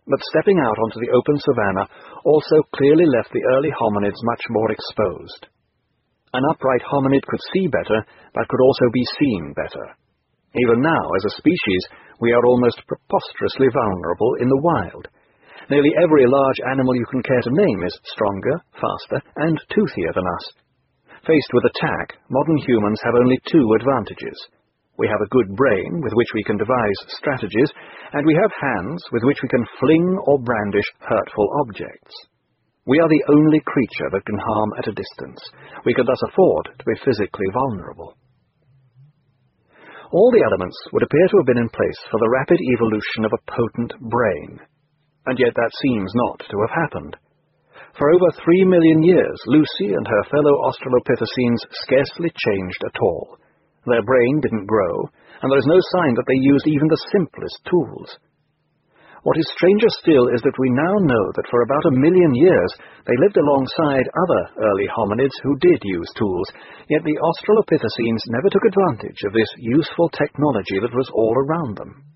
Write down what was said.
But stepping out onto the open savanna also clearly left the early hominids much more exposed. An upright hominid could see better, but could also be seen better. Even now, as a species, we are almost preposterously vulnerable in the wild. Nearly every large animal you can care to name is stronger, faster, and toothier than us. Faced with attack, modern humans have only two advantages. We have a good brain with which we can devise strategies, and we have hands with which we can fling or brandish hurtful objects. We are the only creature that can harm at a distance. We can thus afford to be physically vulnerable. All the elements would appear to have been in place for the rapid evolution of a potent brain, and yet that seems not to have happened. For over 3 million years, Lucy and her fellow Australopithecines scarcely changed at all. Their brain didn't grow, and there is no sign that they used even the simplest tools. What is stranger still is that we now know that for about 1 million years they lived alongside other early hominids who did use tools, yet the Australopithecines never took advantage of this useful technology that was all around them.